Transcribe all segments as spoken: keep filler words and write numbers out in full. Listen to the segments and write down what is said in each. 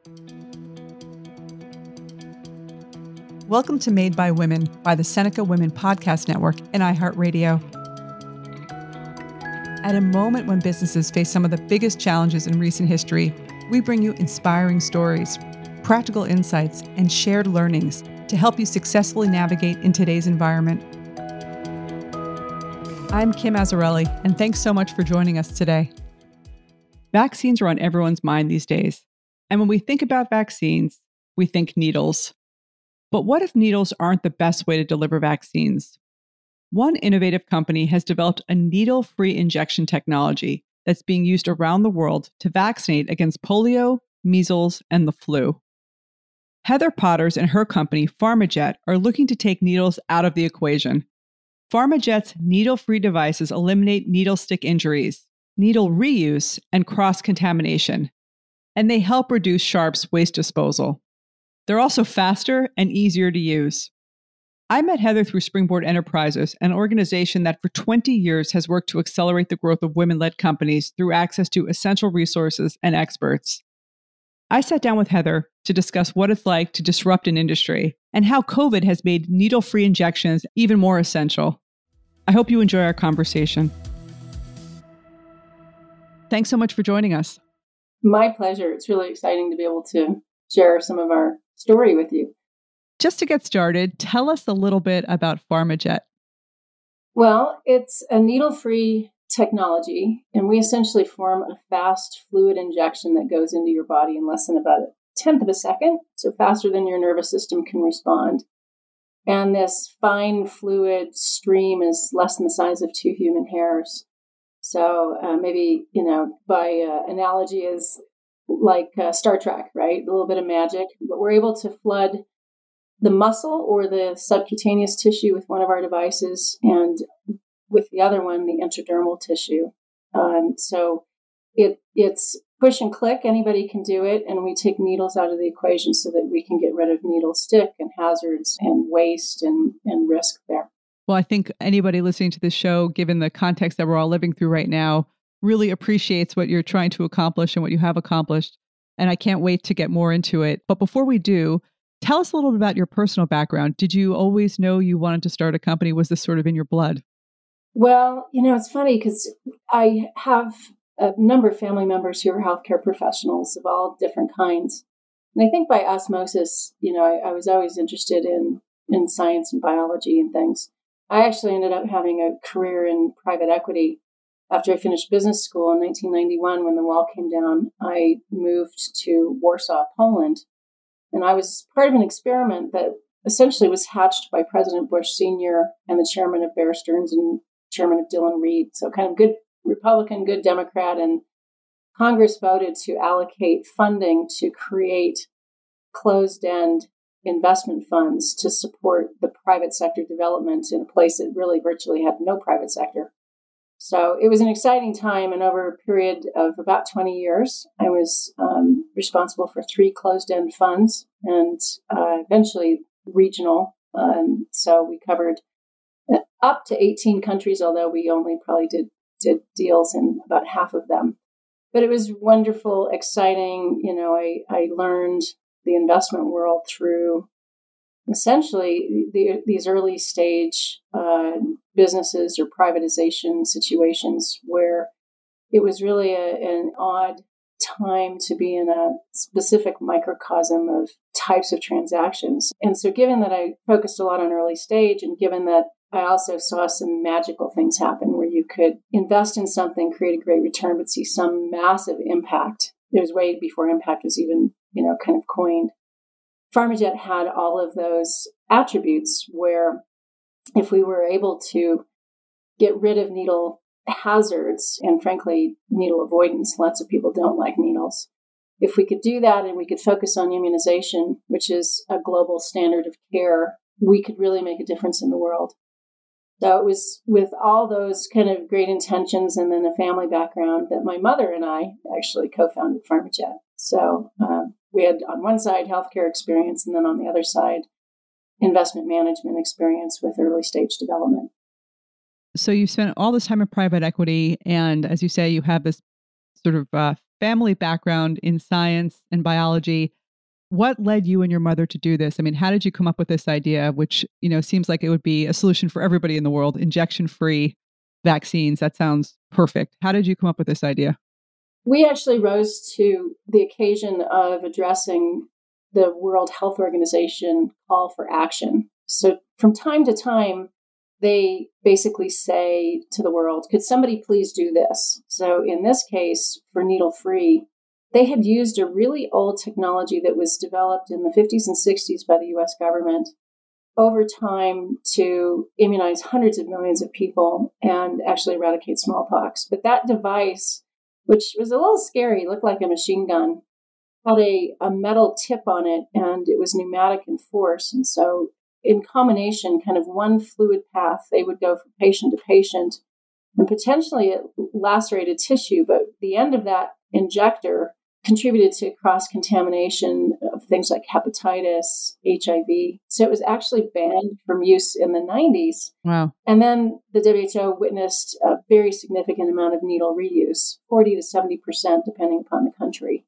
Welcome to Made by Women by the Seneca Women Podcast Network and iHeartRadio. At a moment when businesses face some of the biggest challenges in recent history, we bring you inspiring stories, practical insights, and shared learnings to help you successfully navigate in today's environment. I'm Kim Azzarelli, and thanks so much for joining us today. Vaccines are on everyone's mind these days. And when we think about vaccines, we think needles. But what if needles aren't the best way to deliver vaccines? One innovative company has developed a needle-free injection technology that's being used around the world to vaccinate against polio, measles, and the flu. Heather Potters and her company, PharmaJet, are looking to take needles out of the equation. PharmaJet's needle-free devices eliminate needle stick injuries, needle reuse, and cross-contamination, and they help reduce Sharp's waste disposal. They're also faster and easier to use. I met Heather through Springboard Enterprises, an organization that for twenty years has worked to accelerate the growth of women-led companies through access to essential resources and experts. I sat down with Heather to discuss what it's like to disrupt an industry and how COVID has made needle-free injections even more essential. I hope you enjoy our conversation. Thanks so much for joining us. My pleasure. It's really exciting to be able to share some of our story with you. Just to get started, tell us a little bit about PharmaJet. Well, it's a needle-free technology, and we essentially form a fast fluid injection that goes into your body in less than about a tenth of a second, so faster than your nervous system can respond. And this fine fluid stream is less than the size of two human hairs. So uh, maybe, you know, by uh, analogy is like uh, Star Trek, right? A little bit of magic, but we're able to flood the muscle or the subcutaneous tissue with one of our devices, and with the other one, the intradermal tissue. Um, so it it's push and click. Anybody can do it, and we take needles out of the equation so that we can get rid of needle stick and hazards and waste and, and risk there. Well, I think anybody listening to this show, given the context that we're all living through right now, really appreciates what you're trying to accomplish and what you have accomplished. And I can't wait to get more into it. But before we do, tell us a little bit about your personal background. Did you always know you wanted to start a company? Was this sort of in your blood? Well, you know, it's funny because I have a number of family members who are healthcare professionals of all different kinds. And I think by osmosis, you know, I, I was always interested in, in science and biology and things. I actually ended up having a career in private equity. After I finished business school in nineteen ninety-one, when the wall came down, I moved to Warsaw, Poland. And I was part of an experiment that essentially was hatched by President Bush Senior and the chairman of Bear Stearns and chairman of Dillon Read. So kind of good Republican, good Democrat. And Congress voted to allocate funding to create closed-end investment funds to support the private sector development in a place that really virtually had no private sector. So it was an exciting time, and over a period of about twenty years, I was um, responsible for three closed-end funds and uh, eventually regional. Um, so we covered up to eighteen countries, although we only probably did, did deals in about half of them. But it was wonderful, exciting. You know, I, I learned the investment world through essentially the, these early stage uh, businesses or privatization situations where it was really a, an odd time to be in a specific microcosm of types of transactions. And so given that I focused a lot on early stage, and given that I also saw some magical things happen where you could invest in something, create a great return, but see some massive impact. It was way before impact was even, you know, kind of coined. PharmaJet had all of those attributes where if we were able to get rid of needle hazards and, frankly, needle avoidance, lots of people don't like needles. If we could do that and we could focus on immunization, which is a global standard of care, we could really make a difference in the world. So it was with all those kind of great intentions and then a family background that my mother and I actually co-founded PharmaJet. So um, we had on one side healthcare experience, and then on the other side, investment management experience with early stage development. So you spent all this time in private equity, and as you say, you have this sort of uh, family background in science and biology. What led you and your mother to do this? I mean, how did you come up with this idea, which, you know, seems like it would be a solution for everybody in the world, injection-free vaccines? That sounds perfect. How did you come up with this idea? We actually rose to the occasion of addressing the World Health Organization call for action. So from time to time, they basically say to the world, could somebody please do this? So in this case, for needle-free, they had used a really old technology that was developed in the fifties and sixties by the U S government over time to immunize hundreds of millions of people and actually eradicate smallpox. But that device, which was a little scary, looked like a machine gun, had a, a metal tip on it, and it was pneumatic in force. And so in combination, kind of one fluid path, they would go from patient to patient, and potentially it lacerated tissue. But the end of that injector contributed to cross-contamination of things like hepatitis, H I V. So it was actually banned from use in the nineties. Wow. And then the W H O witnessed a very significant amount of needle reuse, forty to seventy percent, depending upon the country.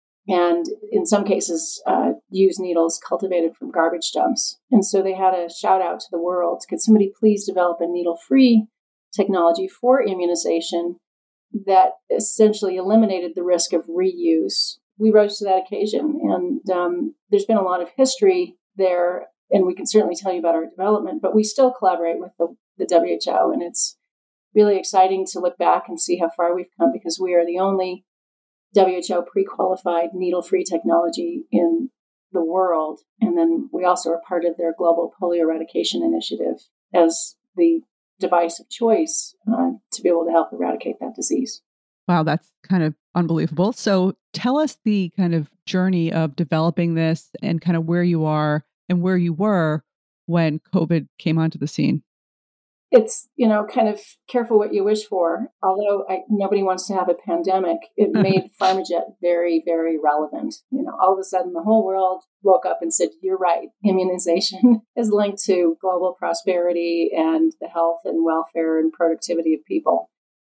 And in some cases, uh, used needles cultivated from garbage dumps. And so they had a shout out to the world. Could somebody please develop a needle-free technology for immunization that essentially eliminated the risk of reuse? We rose to that occasion. And um, there's been a lot of history there, and we can certainly tell you about our development, but we still collaborate with the, the W H O. And it's really exciting to look back and see how far we've come, because we are the only W H O pre-qualified needle-free technology in the world. And then we also are part of their global polio eradication initiative as the device of choice uh, to be able to help eradicate that disease. Wow, that's kind of unbelievable. So tell us the kind of journey of developing this and kind of where you are and where you were when COVID came onto the scene. It's, you know, kind of careful what you wish for. Although I, nobody wants to have a pandemic, it made PharmaJet very, very relevant. You know, all of a sudden the whole world woke up and said, you're right, immunization is linked to global prosperity and the health and welfare and productivity of people.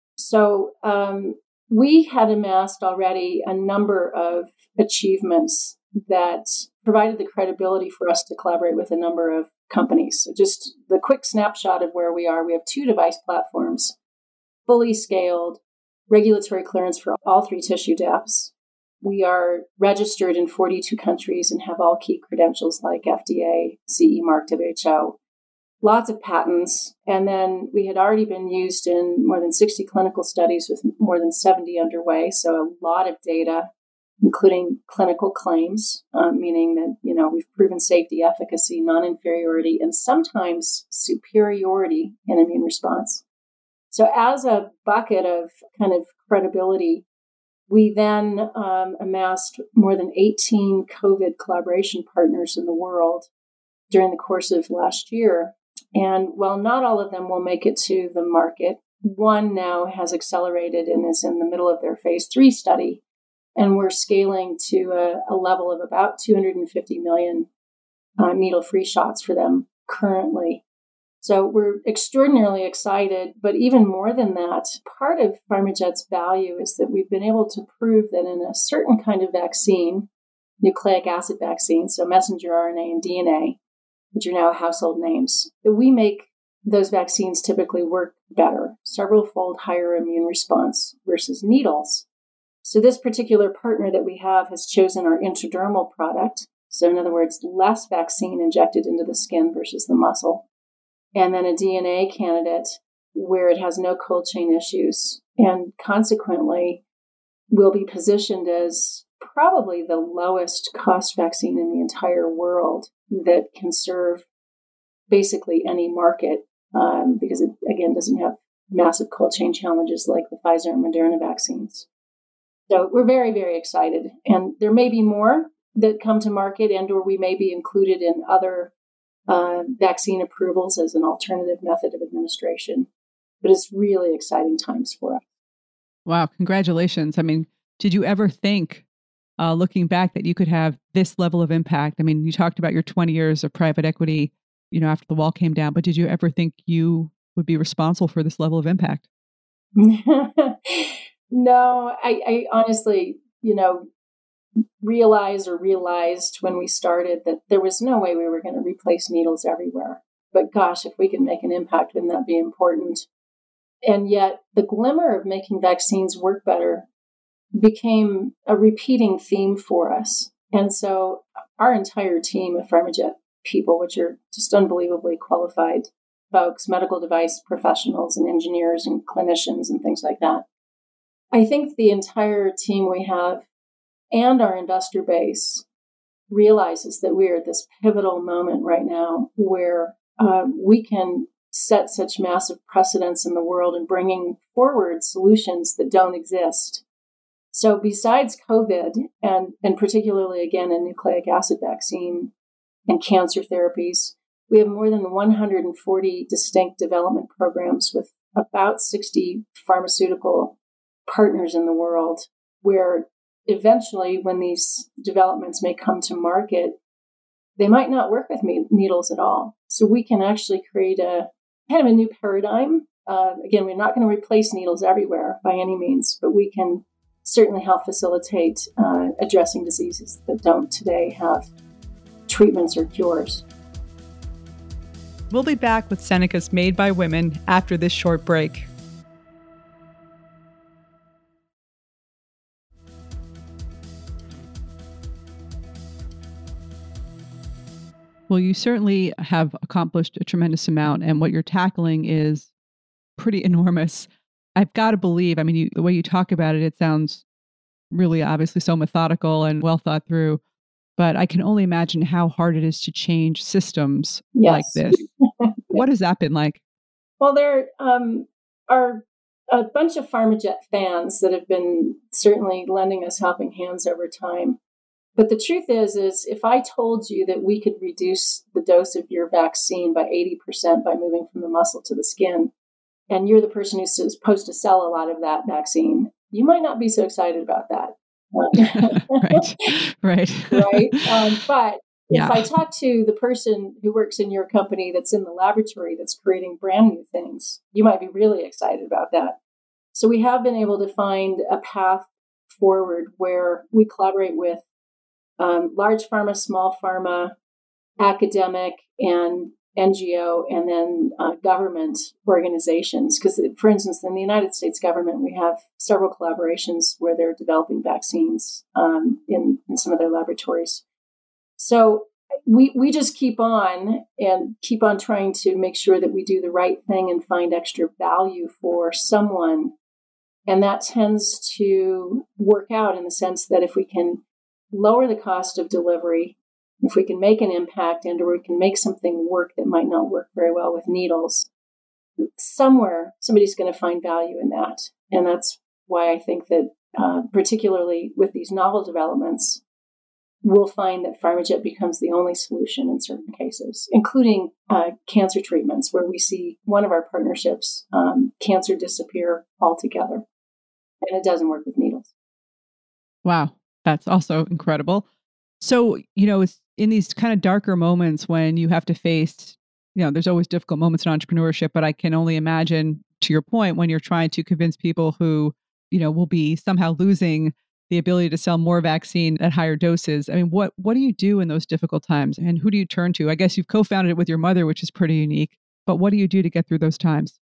So um, we had amassed already a number of achievements that provided the credibility for us to collaborate with a number of companies. So just the quick snapshot of where we are, we have two device platforms, fully scaled, regulatory clearance for all three tissue depths. We are registered in forty-two countries and have all key credentials like F D A, C E mark, W H O, lots of patents. And then we had already been used in more than sixty clinical studies with more than seventy underway. So a lot of data, including clinical claims, um, meaning that, you know, we've proven safety, efficacy, non-inferiority, and sometimes superiority in immune response. So as a bucket of kind of credibility, we then um, amassed more than eighteen COVID collaboration partners in the world during the course of last year. And while not all of them will make it to the market, one now has accelerated and is in the middle of their phase three study. And we're scaling to a, a level of about two hundred fifty million uh, needle-free shots for them currently. So we're extraordinarily excited. But even more than that, part of PharmaJet's value is that we've been able to prove that in a certain kind of vaccine, nucleic acid vaccine, so messenger R N A and D N A, which are now household names, that we make those vaccines typically work better, several-fold higher immune response versus needles. So this particular partner that we have has chosen our intradermal product. So in other words, less vaccine injected into the skin versus the muscle. And then a D N A candidate where it has no cold chain issues. And consequently, will be positioned as probably the lowest cost vaccine in the entire world that can serve basically any market um, because it, again, doesn't have massive cold chain challenges like the Pfizer and Moderna vaccines. So we're very, very excited. And there may be more that come to market and or we may be included in other uh, vaccine approvals as an alternative method of administration. But it's really exciting times for us. Wow. Congratulations. I mean, did you ever think, uh, looking back, that you could have this level of impact? I mean, you talked about your twenty years of private equity, you know, after the wall came down, but did you ever think you would be responsible for this level of impact? No, I, I honestly, you know, realize or realized when we started that there was no way we were going to replace needles everywhere. But gosh, if we can make an impact, wouldn't that be important? And yet the glimmer of making vaccines work better became a repeating theme for us. And so our entire team of PharmaJet people, which are just unbelievably qualified folks, medical device professionals and engineers and clinicians and things like that. I think the entire team we have and our investor base realizes that we are at this pivotal moment right now where uh, we can set such massive precedents in the world and bringing forward solutions that don't exist. So besides COVID, and, and particularly, again, a nucleic acid vaccine and cancer therapies, we have more than one hundred forty distinct development programs with about sixty pharmaceutical partners in the world, where eventually, when these developments may come to market, they might not work with me- needles at all. So we can actually create a kind of a new paradigm. Uh, again, we're not going to replace needles everywhere by any means, but we can certainly help facilitate uh, addressing diseases that don't today have treatments or cures. We'll be back with Seneca's Made by Women after this short break. Well, you certainly have accomplished a tremendous amount, and what you're tackling is pretty enormous. I've got to believe, I mean, you, the way you talk about it, it sounds really obviously so methodical and well thought through, but I can only imagine how hard it is to change systems yes. like this. What has that been like? Well, there um, are a bunch of PharmaJet fans that have been certainly lending us helping hands over time. But the truth is, is if I told you that we could reduce the dose of your vaccine by eighty percent by moving from the muscle to the skin, and you're the person who's supposed to sell a lot of that vaccine, you might not be so excited about that. right, right. right. Um, but yeah. if I talk to the person who works in your company that's in the laboratory that's creating brand new things, you might be really excited about that. So we have been able to find a path forward where we collaborate with um, large pharma, small pharma, academic, and N G O, and then uh, government organizations. Because, for instance, in the United States government, we have several collaborations where they're developing vaccines um, in, in some of their laboratories. So we we just keep on and keep on trying to make sure that we do the right thing and find extra value for someone. And that tends to work out in the sense that if we can lower the cost of delivery, if we can make an impact and or we can make something work that might not work very well with needles, somewhere somebody's going to find value in that. And that's why I think that uh, particularly with these novel developments, we'll find that PharmaJet becomes the only solution in certain cases, including uh, cancer treatments, where we see one of our partnerships, um, cancer disappear altogether. And it doesn't work with needles. Wow. That's also incredible. So, you know, it's in these kind of darker moments when you have to face, you know, there's always difficult moments in entrepreneurship, but I can only imagine, to your point, when you're trying to convince people who, you know, will be somehow losing the ability to sell more vaccine at higher doses. I mean, what what do you do in those difficult times? And who do you turn to? I guess you've co-founded it with your mother, which is pretty unique. But what do you do to get through those times?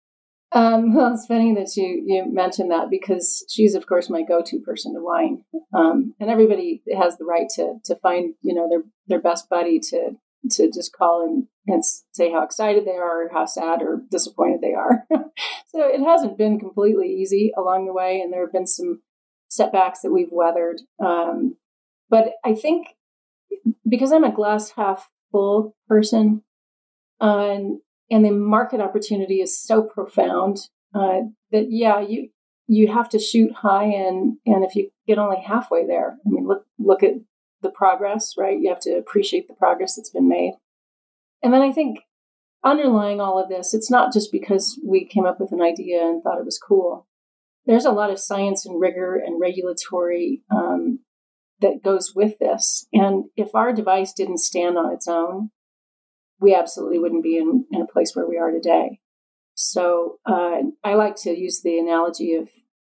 Um, well, it's funny that you, you mentioned that because she's, of course, my go-to person to whine. Um, and everybody has the right to to find, you know, their their best buddy to to just call and, and say how excited they are, or how sad or disappointed they are. So it hasn't been completely easy along the way, and there have been some setbacks that we've weathered. Um, but I think because I'm a glass half full person, uh, and and the market opportunity is so profound uh, that, yeah, you you have to shoot high, and and if you get only halfway there, I mean, look look at the progress, right? You have to appreciate the progress that's been made. And then I think underlying all of this, it's not just because we came up with an idea and thought it was cool. There's a lot of science and rigor and regulatory um, that goes with this. And if our device didn't stand on its own, we absolutely wouldn't be in, in a place where we are today. So uh, I like to use the analogy of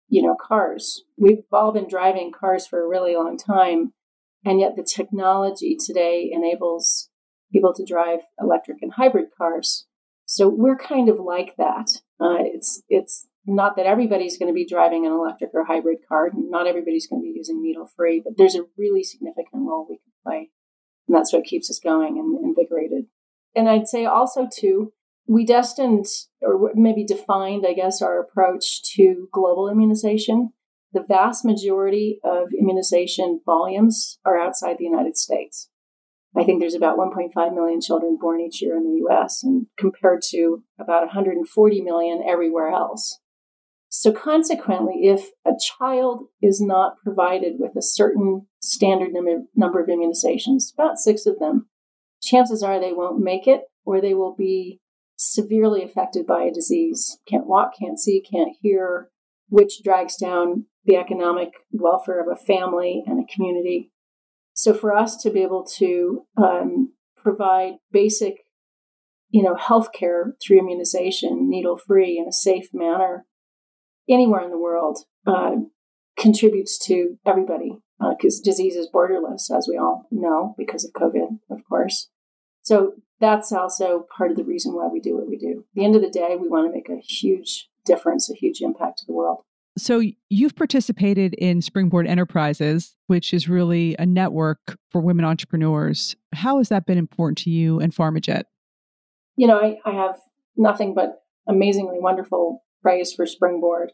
you know, cars. We've all been driving cars for a really long time, and yet the technology today enables people to drive electric and hybrid cars. So we're kind of like that. Uh, it's it's not that everybody's going to be driving an electric or hybrid car. Not everybody's going to be using needle-free, but there's a really significant role we can play. And that's what keeps us going and invigorated. And I'd say also, too, we destined, or maybe defined, I guess, our approach to global immunization. The vast majority of immunization volumes are outside the United States. I think there's about one point five million children born each year in the U S, and compared to about one hundred forty million everywhere else. So consequently, if a child is not provided with a certain standard number, number of immunizations, about six of them, chances are they won't make it, or they will be severely affected by a disease. Can't walk, can't see, can't hear, which drags down the economic welfare of a family and a community. So for us to be able to um, provide basic, you know, healthcare through immunization, needle-free, in a safe manner, anywhere in the world, uh, contributes to everybody, because uh, disease is borderless, as we all know, because of COVID, of course. So that's also part of the reason why we do what we do. At the end of the day, we want to make a huge difference, a huge impact to the world. So you've participated in Springboard Enterprises, which is really a network for women entrepreneurs. How has that been important to you and PharmaJet? You know, I, I have nothing but amazingly wonderful praise for Springboard.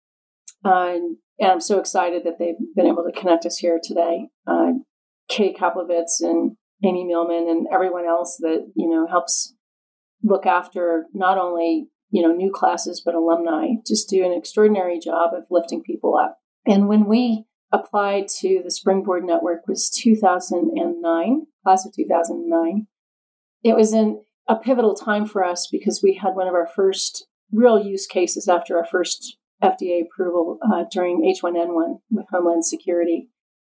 Uh, and, and I'm so excited that they've been able to connect us here today. Uh, Kay Kaplowitz and Amy Millman and everyone else that, you know, helps look after not only, you know, new classes, but alumni, just do an extraordinary job of lifting people up. And when we applied to the Springboard Network was two thousand nine, class of two thousand nine. It was in a pivotal time for us because we had one of our first real use cases after our first F D A approval uh, during H one N one with Homeland Security.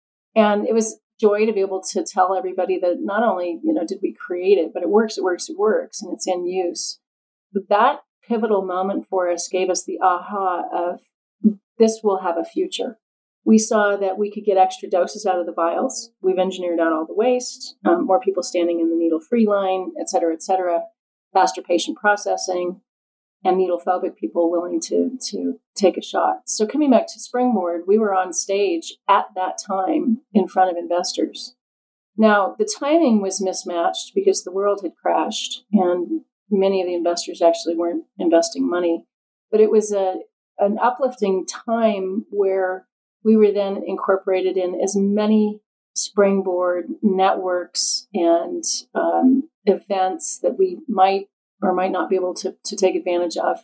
And it was joy to be able to tell everybody that not only, you know, did we create it, but it works, it works, it works, and it's in use. But that pivotal moment for us gave us the aha of this will have a future. We saw that we could get extra doses out of the vials. We've engineered out all the waste, um, more people standing in the needle-free line, et cetera, et cetera, faster patient processing, and needle-phobic people willing to, to take a shot. So coming back to Springboard, we were on stage at that time in front of investors. Now, the timing was mismatched because the world had crashed, and many of the investors actually weren't investing money. But it was a an uplifting time where we were then incorporated in as many Springboard networks and um, events that we might or might not be able to, to take advantage of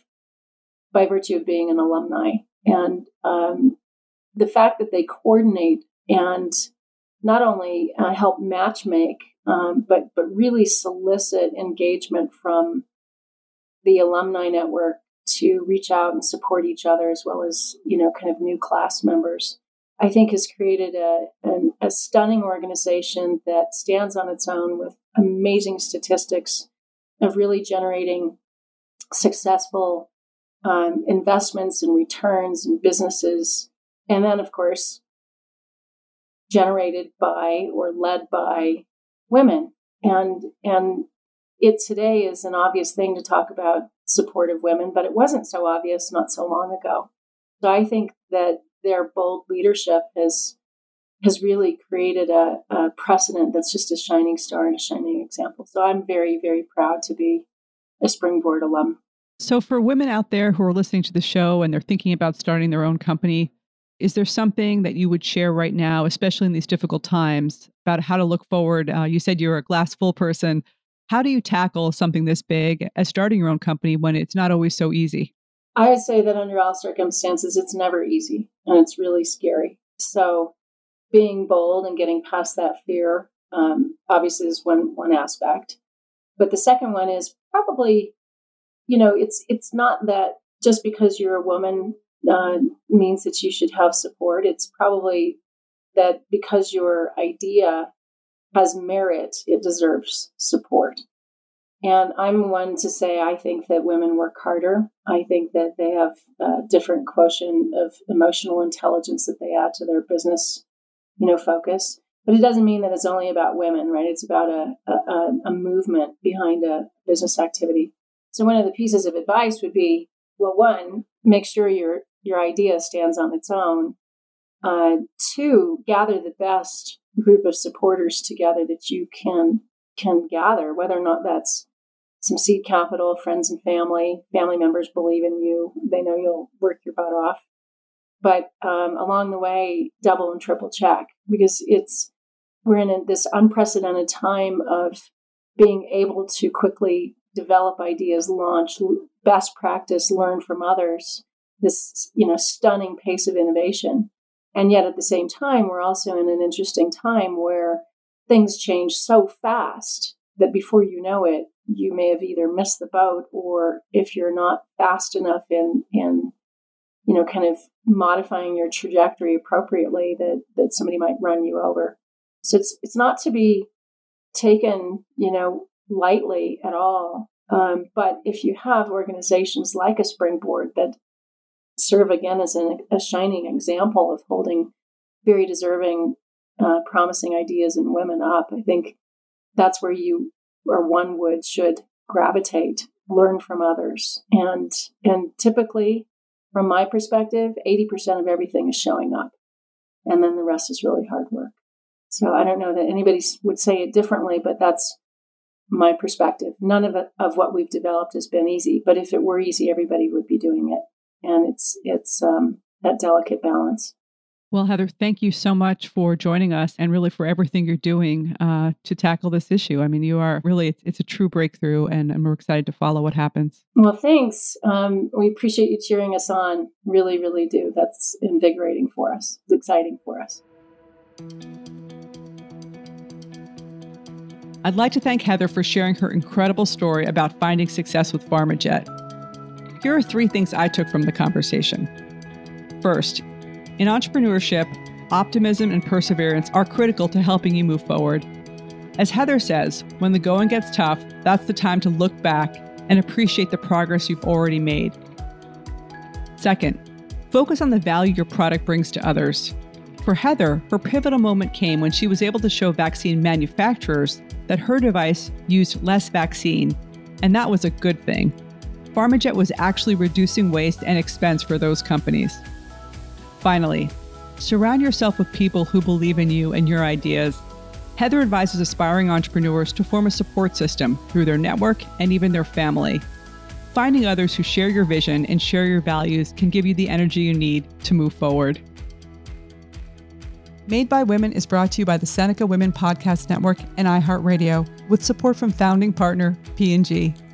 by virtue of being an alumni. And um, the fact that they coordinate and not only uh, help matchmake, um, but but really solicit engagement from the alumni network to reach out and support each other, as well as, you know, kind of new class members, I think has created a, an, a stunning organization that stands on its own with amazing statistics of really generating successful um, investments and returns and businesses. And then, of course, generated by or led by women. And, and it today is an obvious thing to talk about support of women, but it wasn't so obvious not so long ago. So I think that their bold leadership has has really created a, a precedent that's just a shining star and a shining example. So I'm very, very proud to be a Springboard alum. So for women out there who are listening to the show and they're thinking about starting their own company, is there something that you would share right now, especially in these difficult times, about how to look forward? Uh, you said you're a glass full person. How do you tackle something this big as starting your own company when it's not always so easy? I would say that under all circumstances, it's never easy and it's really scary. So being bold and getting past that fear, um, obviously is one, one aspect. But the second one is probably, you know, it's, it's not that just because you're a woman uh, means that you should have support. It's probably that because your idea has merit, it deserves support. And I'm one to say I think that women work harder. I think that they have a different quotient of emotional intelligence that they add to their business, you know, focus. But it doesn't mean that it's only about women, right? It's about a, a, a movement behind a business activity. So one of the pieces of advice would be, well, one, make sure your your idea stands on its own. Uh, two, gather the best group of supporters together that you can can gather, whether or not that's some seed capital, friends and family. Family members believe in you. They know you'll work your butt off. But um, along the way, double and triple check, because it's we're in a, this unprecedented time of being able to quickly develop ideas, launch best practice, learn from others. This, you know, stunning pace of innovation, and yet at the same time, we're also in an interesting time where things change so fast that before you know it, you may have either missed the boat, or if you're not fast enough in in you know, kind of modifying your trajectory appropriately, that that somebody might run you over. So it's it's not to be taken, you know, lightly at all. Um, but if you have organizations like a Springboard that serve again as an, a shining example of holding very deserving, uh, promising ideas and women up, I think that's where you or one would should gravitate, learn from others, and and typically, from my perspective, eighty percent of everything is showing up, and then the rest is really hard work. So I don't know that anybody would say it differently, but that's my perspective. None of it, of what we've developed has been easy, but if it were easy, everybody would be doing it. And it's it's um, that delicate balance. Well, Heather, thank you so much for joining us and really for everything you're doing uh, to tackle this issue. I mean, you are really, it's, it's a true breakthrough, and, and we're excited to follow what happens. Well, thanks. Um, we appreciate you cheering us on. Really, really do. That's invigorating for us. It's exciting for us. I'd like to thank Heather for sharing her incredible story about finding success with PharmaJet. Here are three things I took from the conversation. First, in entrepreneurship, optimism and perseverance are critical to helping you move forward. As Heather says, when the going gets tough, that's the time to look back and appreciate the progress you've already made. Second, focus on the value your product brings to others. For Heather, her pivotal moment came when she was able to show vaccine manufacturers that her device used less vaccine, and that was a good thing. PharmaJet was actually reducing waste and expense for those companies. Finally, surround yourself with people who believe in you and your ideas. Heather advises aspiring entrepreneurs to form a support system through their network and even their family. Finding others who share your vision and share your values can give you the energy you need to move forward. Made by Women is brought to you by the Seneca Women Podcast Network and iHeartRadio, with support from founding partner P and G.